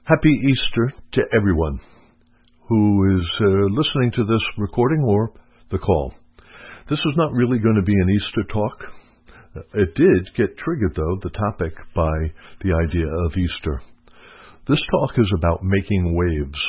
Happy Easter to everyone who is listening to this recording or the call. This is not really going to be an Easter talk. It did get triggered, though, the topic, by the idea of Easter. This talk is about making waves.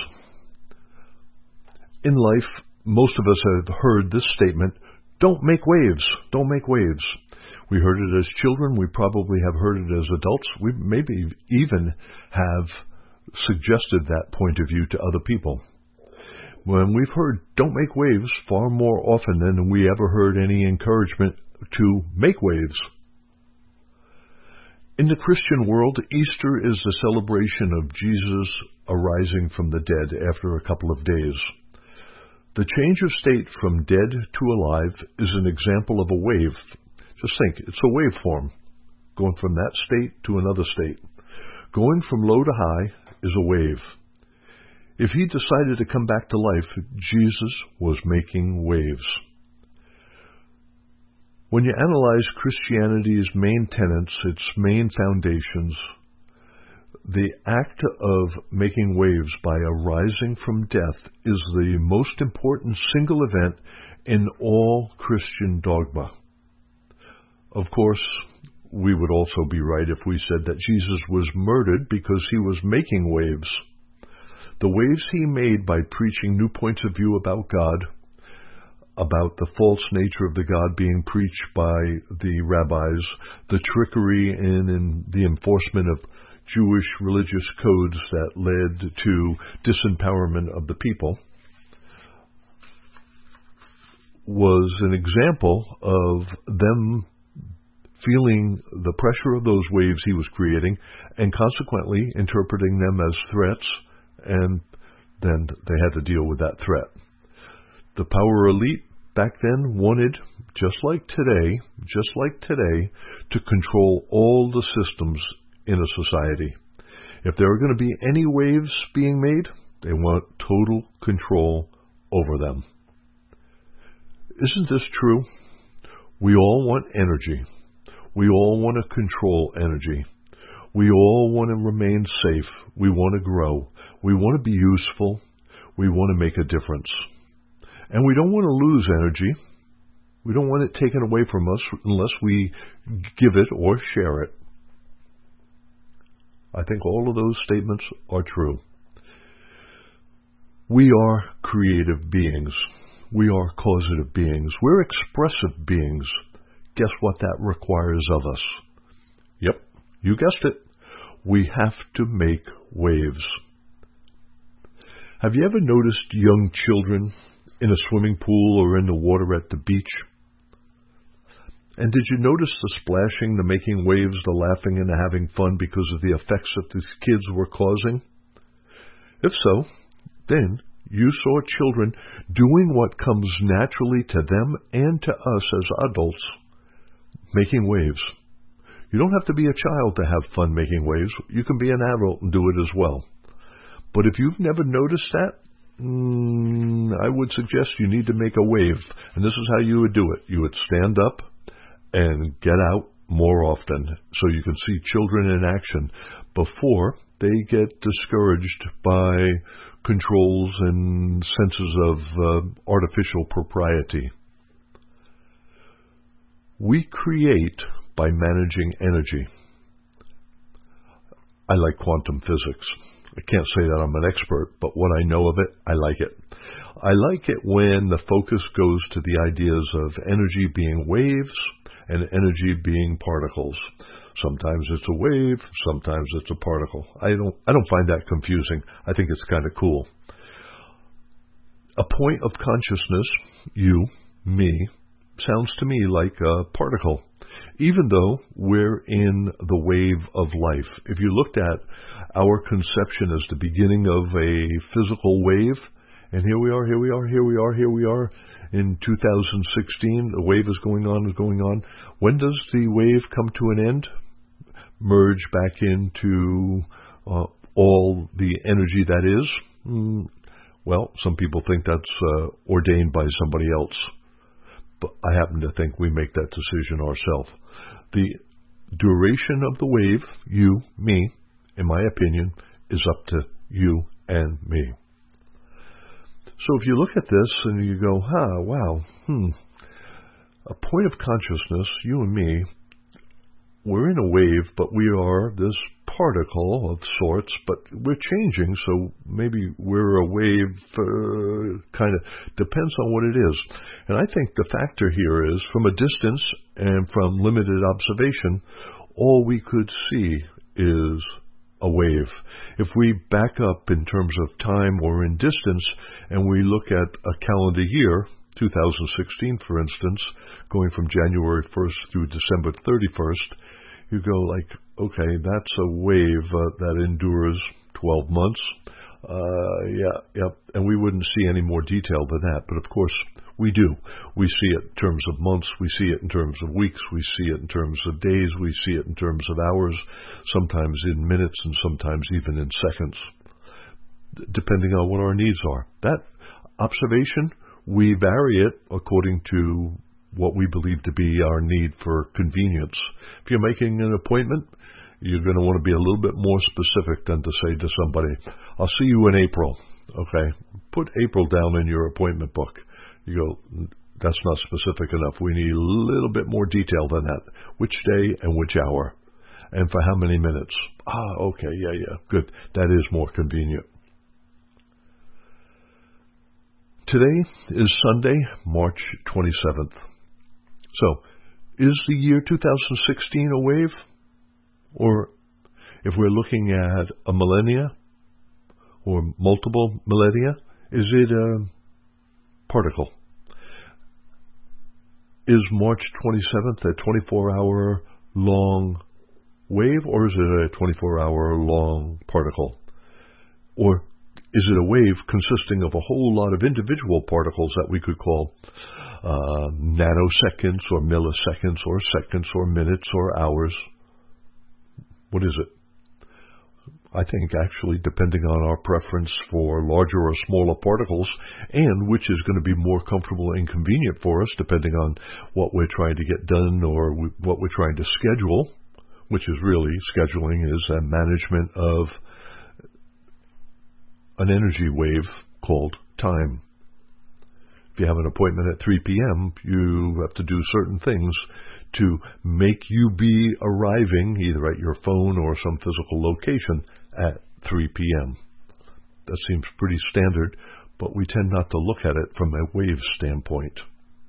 In life, most of us have heard this statement, don't make waves, don't make waves. We heard it as children, we probably have heard it as adults, we maybe even have suggested that point of view to other people. When we've heard don't make waves far more often than we ever heard any encouragement to make waves. In the Christian world, Easter is the celebration of Jesus arising from the dead after a couple of days. The change of state from dead to alive is an example of a wave. Just think, it's a waveform, going from that state to another state. Going from low to high is a wave. If he decided to come back to life, Jesus was making waves. When you analyze Christianity's main tenets, its main foundations, the act of making waves by arising from death is the most important single event in all Christian dogma. Of course, we would also be right if we said that Jesus was murdered because he was making waves. The waves he made by preaching new points of view about God, about the false nature of the God being preached by the rabbis, the trickery in the enforcement of Jewish religious codes that led to disempowerment of the people, was an example of them feeling the pressure of those waves he was creating and consequently interpreting them as threats, and then they had to deal with that threat. The power elite back then wanted, just like today, to control all the systems in a society. If there are going to be any waves being made, they want total control over them. Isn't this true? We all want energy. We all want to control energy. We all want to remain safe. We want to grow. We want to be useful. We want to make a difference. And we don't want to lose energy. We don't want it taken away from us unless we give it or share it. I think all of those statements are true. We are creative beings. We are causative beings. We're expressive beings. Guess what that requires of us? Yep, you guessed it. We have to make waves. Have you ever noticed young children in a swimming pool or in the water at the beach? And did you notice the splashing, the making waves, the laughing, and the having fun because of the effects that these kids were causing? If so, then you saw children doing what comes naturally to them and to us as adults, making waves. You don't have to be a child to have fun making waves. You can be an adult and do it as well. But if you've never noticed that, I would suggest you need to make a wave. And this is how you would do it. You would stand up and get out more often so you can see children in action before they get discouraged by controls and senses of artificial propriety. We create by managing energy. I like quantum physics. I can't say that I'm an expert, but what I know of it, I like it. I like it when the focus goes to the ideas of energy being waves and energy being particles. Sometimes it's a wave, sometimes it's a particle. I don't find that confusing. I think it's kind of cool. A point of consciousness, you, me, sounds to me like a particle, even though we're in the wave of life. If you looked at our conception as the beginning of a physical wave, and here we are in 2016, the wave is going on. When does the wave come to an end? Merge back into all the energy that is? Well, some people think that's ordained by somebody else. But I happen to think we make that decision ourselves. The duration of the wave, you, me, in my opinion, is up to you and me. So if you look at this and you go, a point of consciousness, you and me, we're in a wave, but we are this particle of sorts, but we're changing, so maybe we're a wave, kind of depends on what it is. And I think the factor here is, from a distance and from limited observation, all we could see is a wave. If we back up in terms of time or in distance, and we look at a calendar year, 2016, for instance, going from January 1st through December 31st, you go like, okay, that's a wave that endures 12 months. And we wouldn't see any more detail than that. But of course, we do. We see it in terms of months. We see it in terms of weeks. We see it in terms of days. We see it in terms of hours, sometimes in minutes and sometimes even in seconds, depending on what our needs are. That observation, we vary it according to what we believe to be our need for convenience. If you're making an appointment, you're going to want to be a little bit more specific than to say to somebody, I'll see you in April. Okay, put April down in your appointment book. You go, that's not specific enough. We need a little bit more detail than that. Which day and which hour? And for how many minutes? Okay, good. That is more convenient. Today is Sunday, March 27th. So, is the year 2016 a wave? Or if we're looking at a millennia or multiple millennia, is it a particle? Is March 27th a 24-hour long wave, or is it a 24-hour long particle? Or is it a wave consisting of a whole lot of individual particles that we could call nanoseconds or milliseconds or seconds or minutes or hours? What is it? I think actually, depending on our preference for larger or smaller particles, and which is going to be more comfortable and convenient for us, depending on what we're trying to get done or what we're trying to schedule, which is really, scheduling is a management of an energy wave called time. If you have an appointment at 3 p.m., you have to do certain things to make you be arriving either at your phone or some physical location at 3 p.m. That seems pretty standard, but we tend not to look at it from a wave standpoint.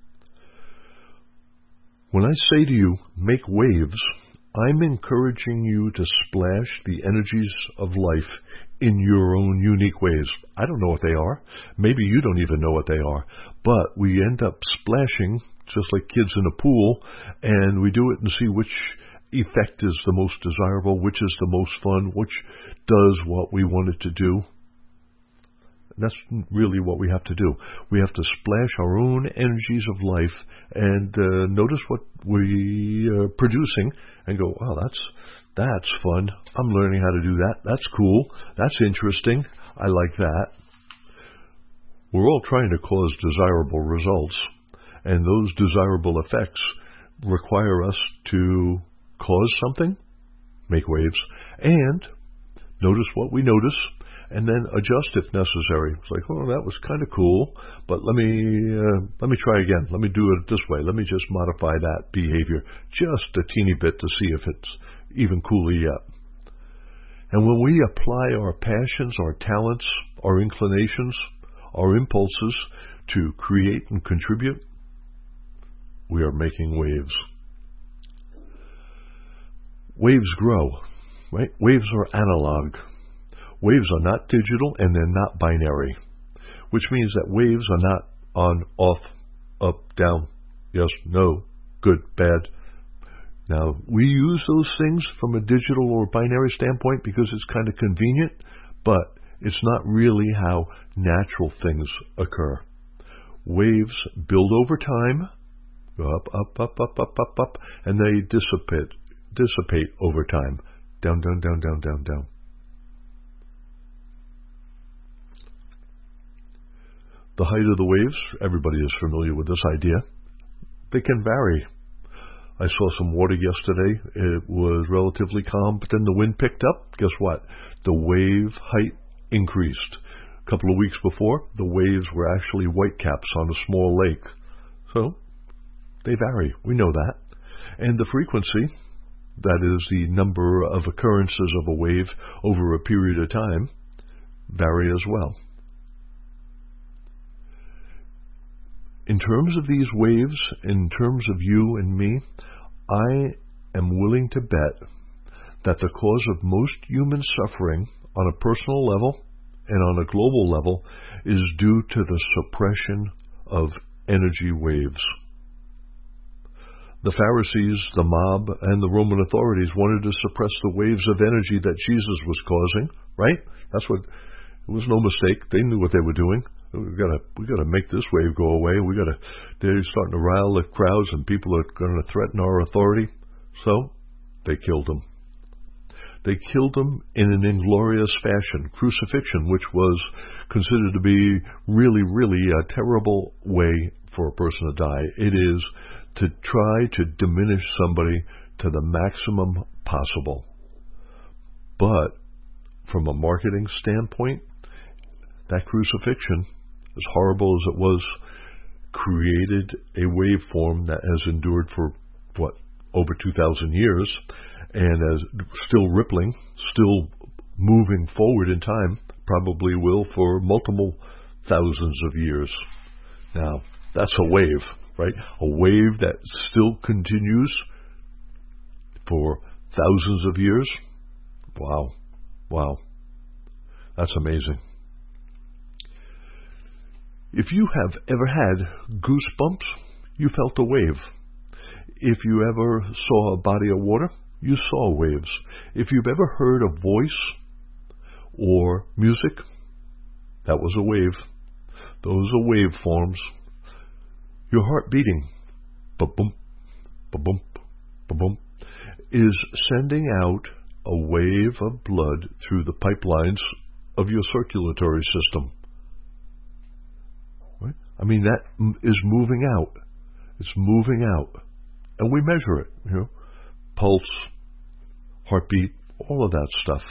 When I say to you, make waves, I'm encouraging you to splash the energies of life in your own unique ways. I don't know what they are. Maybe you don't even know what they are. But we end up splashing, just like kids in a pool, and we do it and see which effect is the most desirable, which is the most fun, which does what we want it to do. That's really what we have to do. We have to splash our own energies of life and notice what we are producing and go, wow, that's fun. I'm learning how to do that. That's cool. That's interesting. I like that. We're all trying to cause desirable results, and those desirable effects require us to cause something, make waves, and notice what we notice, and then adjust if necessary. It's like, oh, that was kind of cool, but let me try again. Let me do it this way. Let me just modify that behavior just a teeny bit to see if it's even cooler yet. And when we apply our passions, our talents, our inclinations, our impulses to create and contribute, we are making waves. Waves grow, right? Waves are analog. Waves are not digital, and they're not binary, which means that waves are not on, off, up, down, yes, no, good, bad. Now, we use those things from a digital or binary standpoint because it's kind of convenient, but it's not really how natural things occur. Waves build over time, go up, and they dissipate over time, down, down, down, down, down, down. The height of the waves, everybody is familiar with this idea. They can vary. I saw some water yesterday. It was relatively calm, but then the wind picked up. Guess what? The wave height increased. A couple of weeks before, the waves were actually whitecaps on a small lake. So, they vary. We know that. And the frequency, that is the number of occurrences of a wave over a period of time, vary as well. In terms of these waves, in terms of you and me, I am willing to bet that the cause of most human suffering on a personal level and on a global level is due to the suppression of energy waves. The Pharisees, the mob, and the Roman authorities wanted to suppress the waves of energy that Jesus was causing, right? That's what, it was no mistake. They knew what they were doing. We gotta make this wave go away. They're starting to rile the crowds, and people are going to threaten our authority. So, they killed him. They killed him in an inglorious fashion. Crucifixion, which was considered to be really, really a terrible way for a person to die. It is to try to diminish somebody to the maximum possible. But, from a marketing standpoint, that crucifixion, as horrible as it was, created a waveform that has endured for, over 2,000 years, and is still rippling, still moving forward in time, probably will for multiple thousands of years. Now, that's a wave, right? A wave that still continues for thousands of years. Wow. That's amazing. If you have ever had goosebumps, you felt a wave. If you ever saw a body of water, you saw waves. If you've ever heard a voice or music, that was a wave. Those are waveforms. Your heart beating, ba-boom, ba-boom, ba-boom, is sending out a wave of blood through the pipelines of your circulatory system. Right? I mean, that is moving out. It's moving out. And we measure it, pulse, heartbeat, all of that stuff.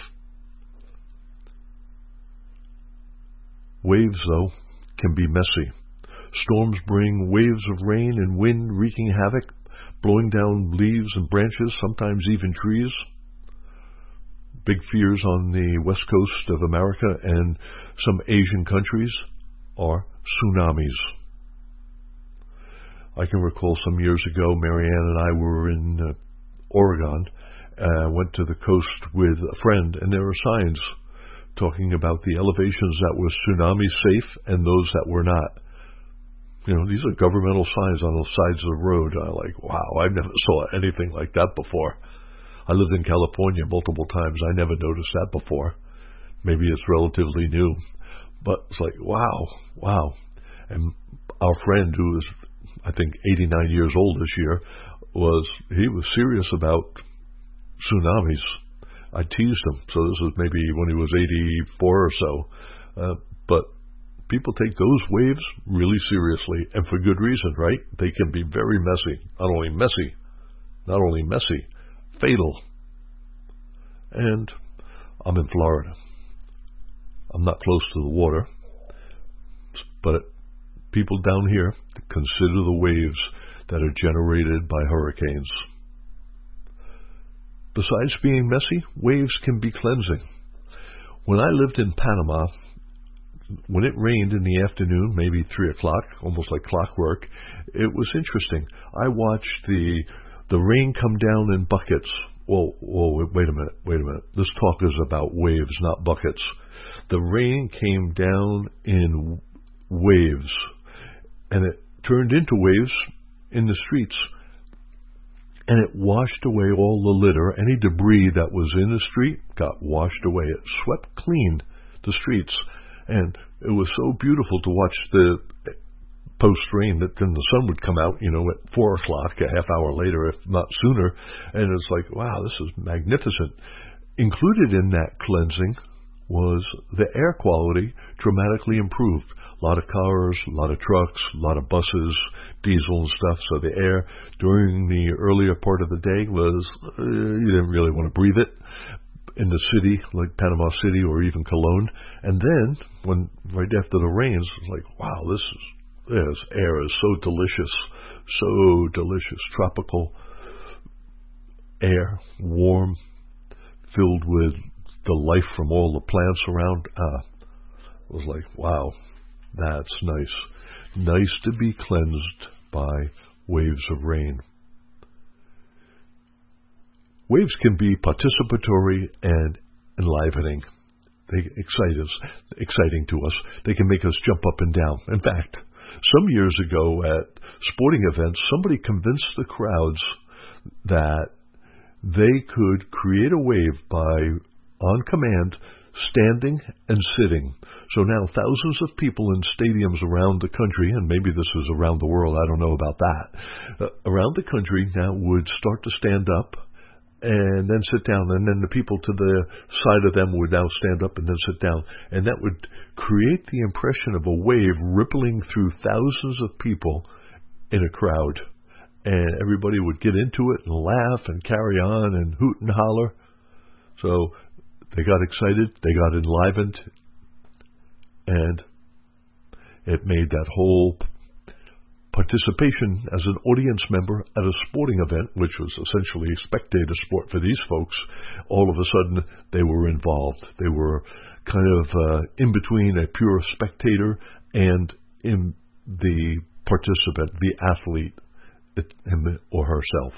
Waves, though, can be messy. Storms bring waves of rain and wind wreaking havoc, blowing down leaves and branches, sometimes even trees. Big fears on the west coast of America and some Asian countries are tsunamis. I can recall some years ago, Marianne and I were in Oregon, went to the coast with a friend, and there were signs talking about the elevations that were tsunami safe and those that were not. These are governmental signs on the sides of the road. I'm like, wow, I never saw anything like that before. I lived in California multiple times. I never noticed that before. Maybe it's relatively new. But it's like, wow. And our friend, who is, I think, 89 years old this year, he was serious about tsunamis. I teased him. So this was maybe when he was 84 or so. But people take those waves really seriously, and for good reason, right? They can be very messy. Not only messy, fatal. And I'm in Florida. I'm not close to the water, but people down here consider the waves that are generated by hurricanes. Besides being messy, waves can be cleansing. When I lived in Panama, when it rained in the afternoon, maybe 3 o'clock, almost like clockwork, it was interesting. I watched the rain come down in buckets. Whoa, wait a minute. This talk is about waves, not buckets. The rain came down in waves, and it turned into waves in the streets, and it washed away all the litter. Any debris that was in the street got washed away. It swept clean the streets. And it was so beautiful to watch the post-rain that then the sun would come out, at 4 o'clock, a half hour later, if not sooner. And it's like, wow, this is magnificent. Included in that cleansing was the air quality dramatically improved. A lot of cars, a lot of trucks, a lot of buses, diesel and stuff. So the air during the earlier part of the day was, you didn't really want to breathe it in the city, like Panama City or even Cologne. And then, when right after the rains, it's like, wow, this air is so delicious, tropical air, warm, filled with the life from all the plants around. It was like, wow, that's nice. Nice to be cleansed by waves of rain. Waves can be participatory and enlivening. They exciting to us. They can make us jump up and down. In fact, some years ago at sporting events, somebody convinced the crowds that they could create a wave by, on command, standing and sitting. So now thousands of people in stadiums around the country, and maybe this is around the world, I don't know about that, around the country now would start to stand up and then sit down, and then the people to the side of them would now stand up and then sit down, and that would create the impression of a wave rippling through thousands of people in a crowd, and everybody would get into it and laugh and carry on and hoot and holler. So they got excited, they got enlivened, and it made that whole participation as an audience member at a sporting event, which was essentially spectator sport for these folks, all of a sudden they were involved. They were kind of in between a pure spectator and in the participant, the athlete, him or herself.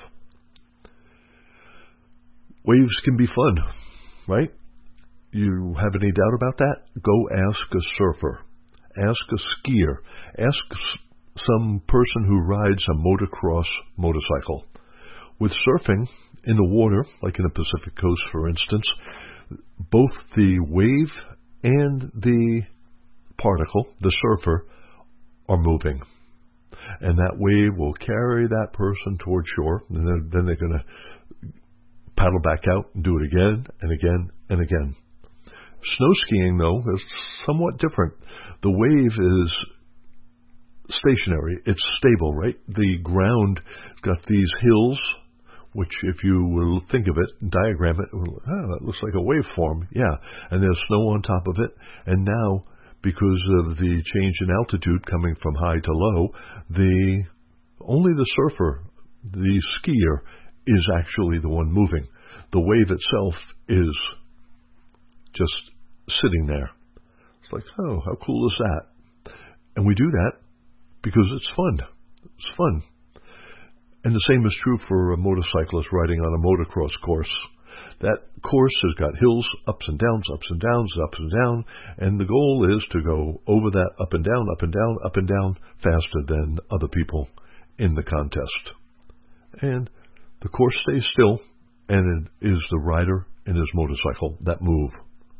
Waves can be fun, right? You have any doubt about that? Go ask a surfer, ask a skier, ask some person who rides a motocross motorcycle. With surfing in the water, like in the Pacific Coast, for instance, both the wave and the particle, the surfer, are moving. And that wave will carry that person toward shore, and then they're going to paddle back out and do it again and again and again. Snow skiing, though, is somewhat different. The wave is stationary. It's stable, right? The ground got these hills, which if you will think of it, diagram it, that looks like a waveform. Yeah, and there's snow on top of it. And now, because of the change in altitude coming from high to low, only the surfer, the skier, is actually the one moving. The wave itself is just sitting there. It's like, oh, how cool is that? And we do that because it's fun. It's fun. And the same is true for a motorcyclist riding on a motocross course. That course has got hills, ups and downs, ups and downs, ups and down, and the goal is to go over that up and down, up and down, up and down faster than other people in the contest. And the course stays still, and it is the rider and his motorcycle that move.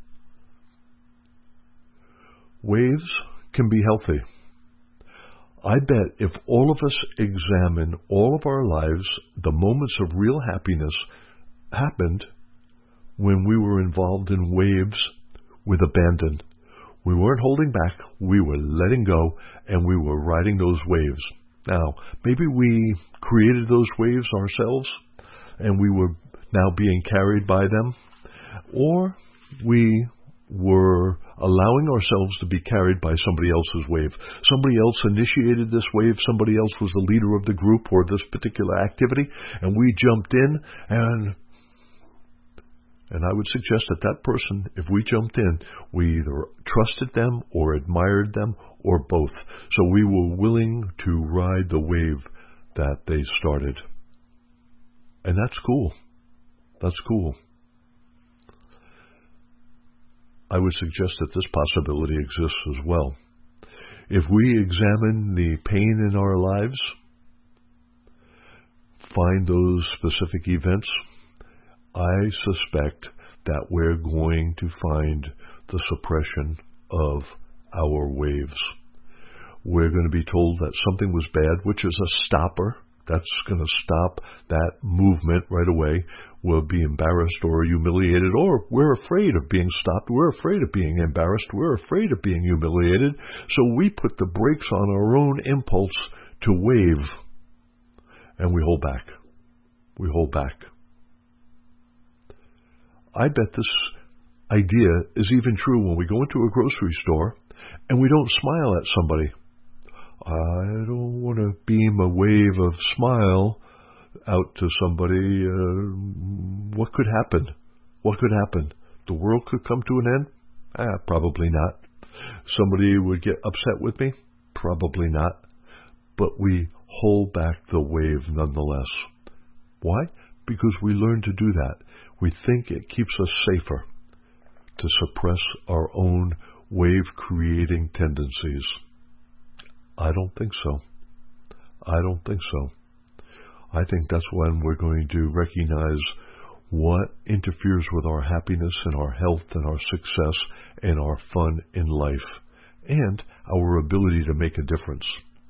Waves can be healthy. I bet if all of us examine all of our lives, the moments of real happiness happened when we were involved in waves with abandon. We weren't holding back, we were letting go, and we were riding those waves. Now, maybe we created those waves ourselves, and we were now being carried by them, or we were allowing ourselves to be carried by somebody else's wave. Somebody else initiated this wave, somebody else was the leader of the group or this particular activity, and we jumped in, and I would suggest that person, if we jumped in, we either trusted them or admired them or both. So we were willing to ride the wave that they started. And that's cool. That's cool. I would suggest that this possibility exists as well. If we examine the pain in our lives, find those specific events, I suspect that we're going to find the suppression of our waves. We're going to be told that something was bad, which is a stopper. That's going to stop that movement right away. We'll be embarrassed or humiliated, or we're afraid of being stopped. We're afraid of being embarrassed. We're afraid of being humiliated. So we put the brakes on our own impulse to wave, and we hold back. We hold back. I bet this idea is even true when we go into a grocery store and we don't smile at somebody. I don't want to beam a wave of smile out to somebody. What could happen? What could happen? The world could come to an end? Probably not. Somebody would get upset with me? Probably not. But we hold back the wave nonetheless. Why? Because we learn to do that. We think it keeps us safer to suppress our own wave-creating tendencies. I don't think so. I don't think so. I think that's when we're going to recognize what interferes with our happiness and our health and our success and our fun in life and our ability to make a difference.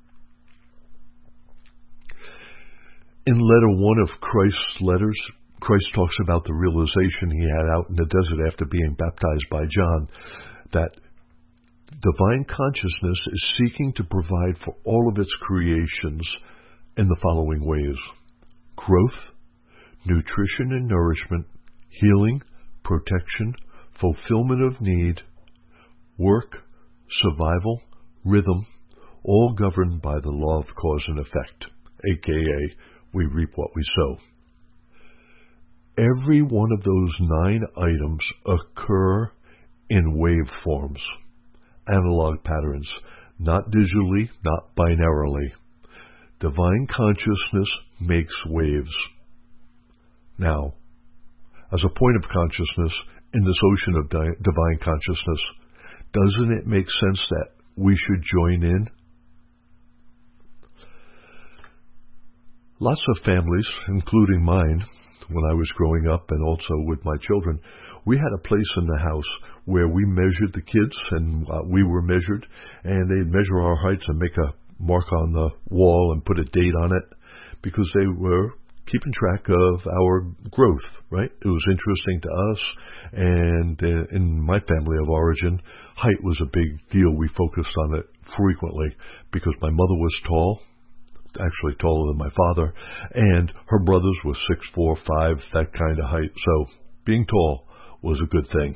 In letter 1 of Christ's letters, Christ talks about the realization he had out in the desert after being baptized by John, that divine consciousness is seeking to provide for all of its creations in the following ways: growth, nutrition and nourishment, healing, protection, fulfillment of need, work, survival, rhythm, all governed by the law of cause and effect, aka we reap what we sow. Every one of those 9 items occur in waveforms, analog patterns, not digitally, not binarily. Divine consciousness makes waves. Now, as a point of consciousness in this ocean of divine consciousness, doesn't it make sense that we should join in? Lots of families, including mine, when I was growing up and also with my children, we had a place in the house where we measured the kids and we were measured, and they'd measure our heights and make a mark on the wall and put a date on it because they were keeping track of our growth, right? It was interesting to us, and in my family of origin, height was a big deal. We focused on it frequently because my mother was tall, actually taller than my father, and her brothers were 6'4", 5", that kind of height. So being tall was a good thing.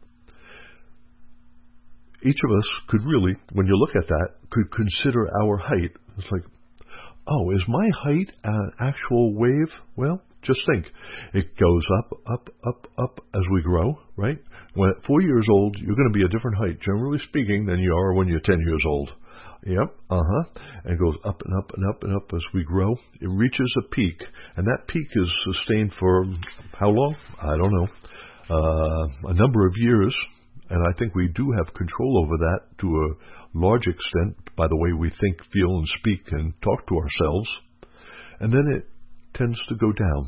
Each of us could really, when you look at that, could consider our height. It's like, oh, is my height an actual wave? Well, just think. It goes up, up, up, up as we grow, right? When at 4 years old, you're going to be a different height, generally speaking, than you are when you're 10 years old. Yep, and goes up and up and up and up as we grow. It reaches a peak, and that peak is sustained for how long? I don't know. A number of years, and I think we do have control over that to a large extent by the way we think, feel, and speak and talk to ourselves. And then it tends to go down.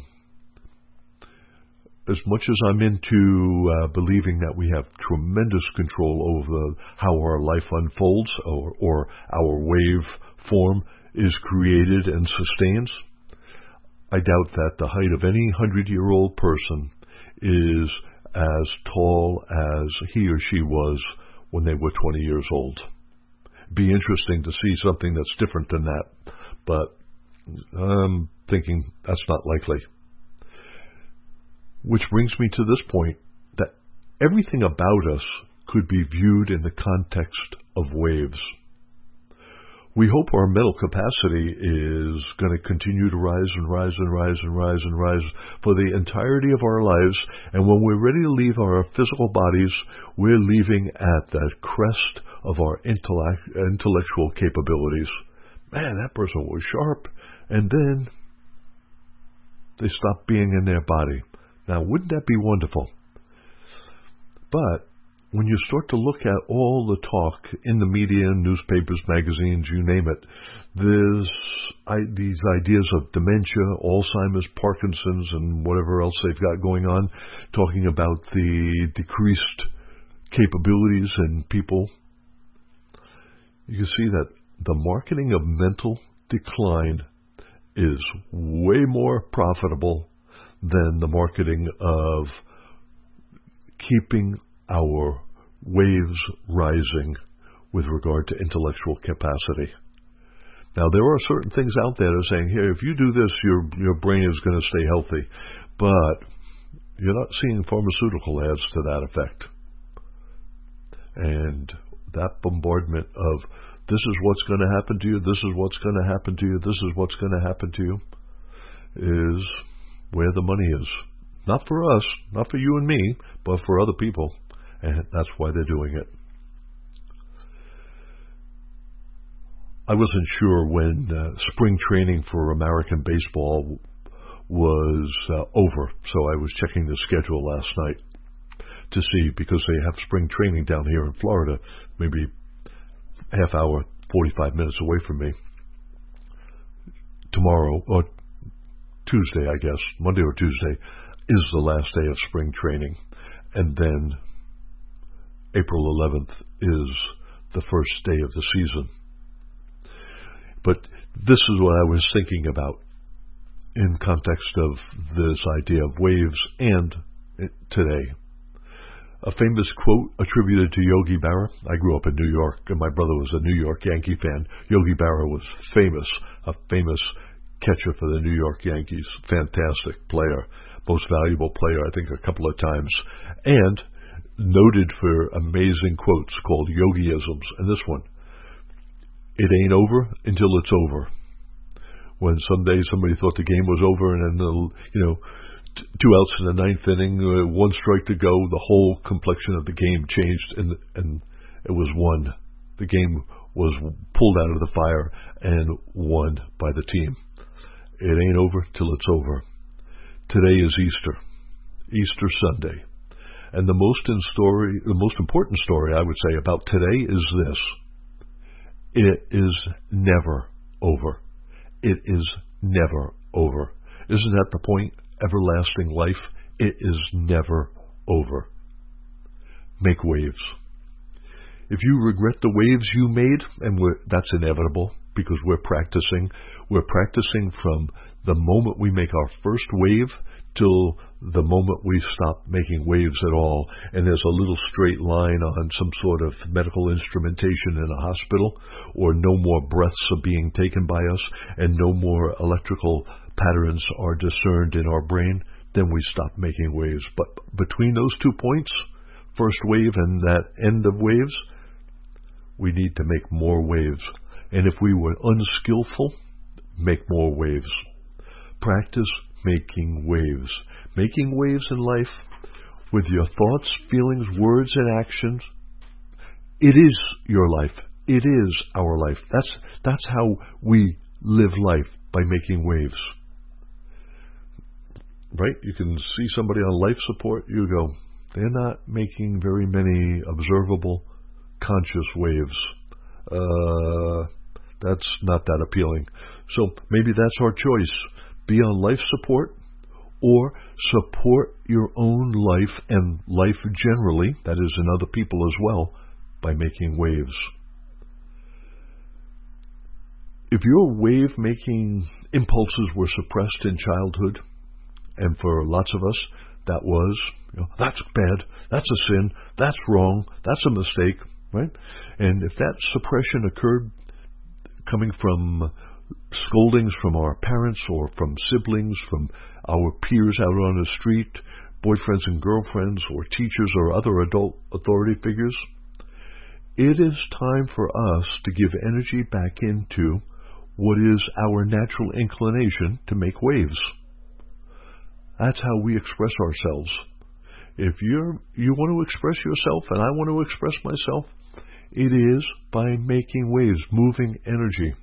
As much as I'm into believing that we have tremendous control over how our life unfolds or our wave form is created and sustains, I doubt that the height of any 100-year-old person is as tall as he or she was when they were 20 years old. It'd be interesting to see something that's different than that, but I'm thinking that's not likely. Which brings me to this point, that everything about us could be viewed in the context of waves. We hope our mental capacity is going to continue to rise and rise and rise and rise and rise for the entirety of our lives, and when we're ready to leave our physical bodies, we're leaving at the crest of our intellectual capabilities. Man, that person was sharp, and then they stop being in their body. Now, wouldn't that be wonderful? But when you start to look at all the talk in the media, newspapers, magazines, you name it, there's these ideas of dementia, Alzheimer's, Parkinson's, and whatever else they've got going on, talking about the decreased capabilities in people. You can see that the marketing of mental decline is way more profitable than the marketing of keeping our waves rising with regard to intellectual capacity. Now, there are certain things out there that are saying, here, if you do this, your brain is going to stay healthy. But you're not seeing pharmaceutical ads to that effect. And that bombardment of, this is what's going to happen to you, this is what's going to happen to you, this is what's going to happen to you, is where the money is. Not for us, not for you and me, but for other people. And that's why they're doing it. I wasn't sure when spring training for American baseball was over, so I was checking the schedule last night to see, because they have spring training down here in Florida, maybe half hour, 45 minutes away from me. Tomorrow, or Tuesday, I guess, Monday or Tuesday, is the last day of spring training. And then April 11th is the first day of the season. But this is what I was thinking about in context of this idea of waves and today. A famous quote attributed to Yogi Berra. I grew up in New York, and my brother was a New York Yankee fan. Yogi Berra was famous, a famous catcher for the New York Yankees. Fantastic player, most valuable player, I think, a couple of times. And noted for amazing quotes called Yogiisms. And this one, it ain't over until it's over. When someday somebody thought the game was over, and then, 2 outs in the ninth inning, 1 strike to go, the whole complexion of the game changed, and it was won. The game was pulled out of the fire and won by the team. It ain't over till it's over. Today is Easter Sunday. And the most important story I would say about today is this. It is never over. It is never over. Isn't that the point? Everlasting life. It is never over. Make waves. If you regret the waves you made, and that's inevitable because we're practicing from the moment we make our first wave till the moment we stop making waves at all. And there's a little straight line on some sort of medical instrumentation in a hospital, or no more breaths are being taken by us, and no more electrical patterns are discerned in our brain, then we stop making waves. But between those 2 points, first wave and that end of waves, we need to make more waves. And if we were unskillful, make more waves. Practice making waves. Making waves in life with your thoughts, feelings, words, and actions. It is your life. It is our life. That's how we live life, by making waves. Right? You can see somebody on life support, you go, they're not making very many observable, conscious waves. That's not that appealing. So maybe that's our choice. Be on life support, or support your own life and life generally, that is in other people as well, by making waves. If your wave-making impulses were suppressed in childhood, and for lots of us, that was, that's bad, that's a sin, that's wrong, that's a mistake, right? And if that suppression occurred coming from scoldings from our parents, or from siblings, from our peers out on the street, boyfriends and girlfriends, or teachers or other adult authority figures, it is time for us to give energy back into what is our natural inclination to make waves. That's how we express ourselves. If you want to express yourself, and I want to express myself, it is by making waves, moving energy.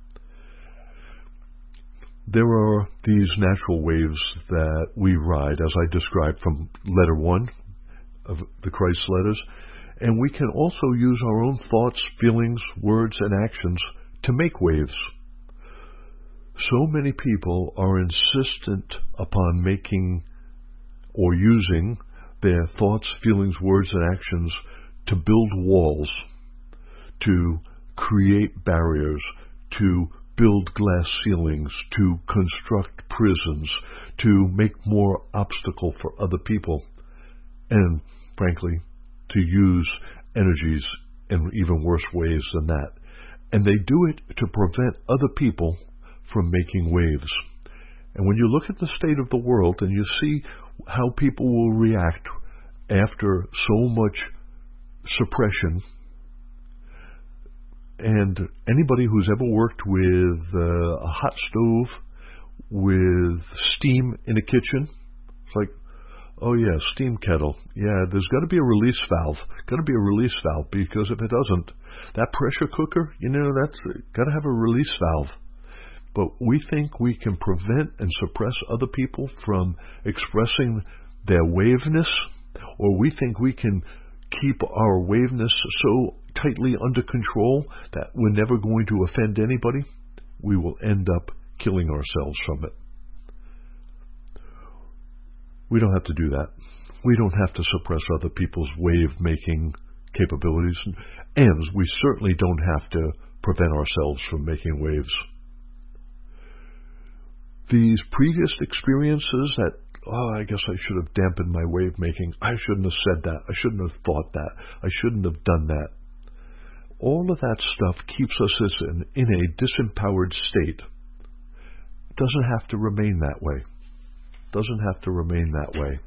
There are these natural waves that we ride, as I described from letter 1 of the Christ letters, and we can also use our own thoughts, feelings, words, and actions to make waves. So many people are insistent upon making or using their thoughts, feelings, words, and actions to build walls, to create barriers, to build glass ceilings, to construct prisons, to make more obstacle for other people, and, frankly, to use energies in even worse ways than that. And they do it to prevent other people from making waves. And when you look at the state of the world and you see how people will react after so much suppression, and anybody who's ever worked with a hot stove with steam in a kitchen, it's like, oh yeah, steam kettle. Yeah, there's got to be a release valve. Got to be a release valve, because if it doesn't, that pressure cooker, that's got to have a release valve. But we think we can prevent and suppress other people from expressing their waveness, or we think we can keep our waveness so tightly under control that we're never going to offend anybody. We will end up killing ourselves from it. We don't have to do that. We don't have to suppress other people's wave-making capabilities, and we certainly don't have to prevent ourselves from making waves. These previous experiences that, I guess I should have dampened my wave-making, I shouldn't have said that, I shouldn't have thought that, I shouldn't have done that. All of that stuff keeps us in a disempowered state. It doesn't have to remain that way. Doesn't have to remain that way.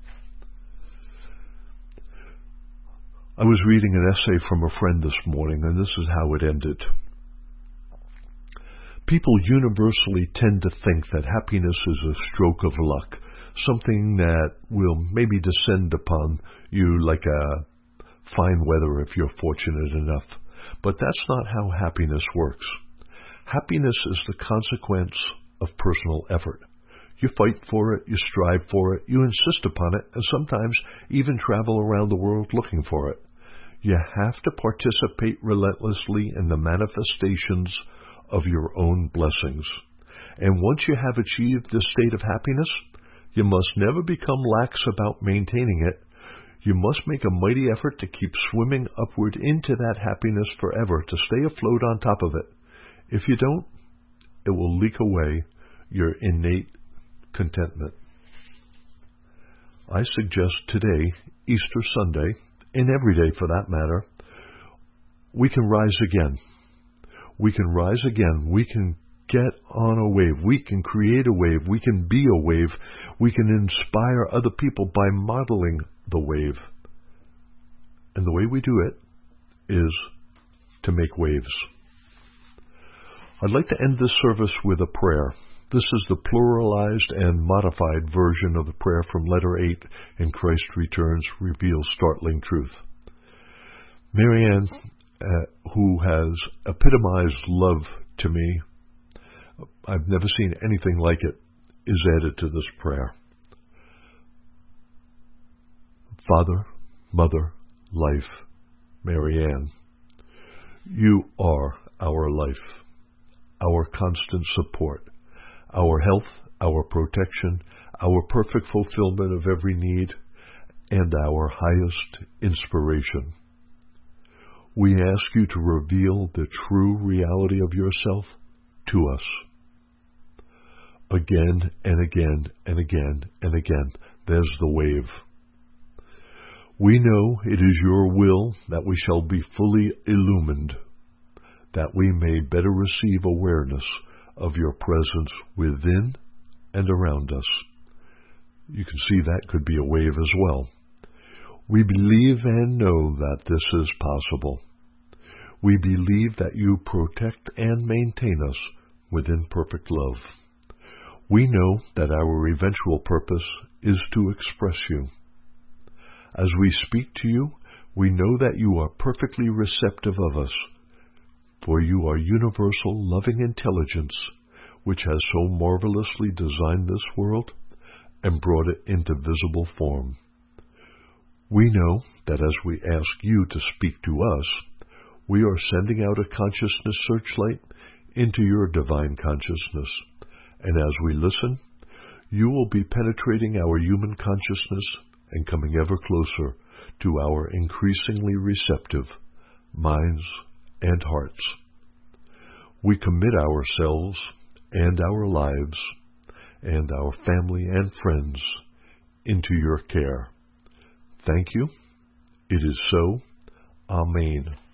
I was reading an essay from a friend this morning, and this is how it ended. People universally tend to think that happiness is a stroke of luck, something that will maybe descend upon you like a fine weather if you're fortunate enough. But that's not how happiness works. Happiness is the consequence of personal effort. You fight for it, you strive for it, you insist upon it, and sometimes even travel around the world looking for it. You have to participate relentlessly in the manifestations of your own blessings. And once you have achieved this state of happiness, you must never become lax about maintaining it. You must make a mighty effort to keep swimming upward into that happiness forever, to stay afloat on top of it. If you don't, it will leak away your innate contentment. I suggest today, Easter Sunday, and every day for that matter, we can rise again. We can rise again. We can get on a wave. We can create a wave. We can be a wave. We can inspire other people by modeling the wave. And the way we do it is to make waves. I'd like to end this service with a prayer. This is the pluralized and modified version of the prayer from Letter 8 in Christ Returns Reveals Startling Truth. Marianne, who has epitomized love to me, I've never seen anything like it, is added to this prayer. Father, Mother, Life, Marianne, you are our life, our constant support, our health, our protection, our perfect fulfillment of every need, and our highest inspiration. We ask you to reveal the true reality of yourself to us. Again and again and again and again, there's the wave. We know it is your will that we shall be fully illumined, that we may better receive awareness of your presence within and around us. You can see that could be a wave as well. We believe and know that this is possible. We believe that you protect and maintain us within perfect love. We know that our eventual purpose is to express you. As we speak to you, we know that you are perfectly receptive of us, for you are universal loving intelligence, which has so marvelously designed this world and brought it into visible form. We know that as we ask you to speak to us, we are sending out a consciousness searchlight into your divine consciousness, and as we listen, you will be penetrating our human consciousness and coming ever closer to our increasingly receptive minds and hearts. we commit ourselves and our lives and our family and friends into your care. Thank you. It is so. Amen.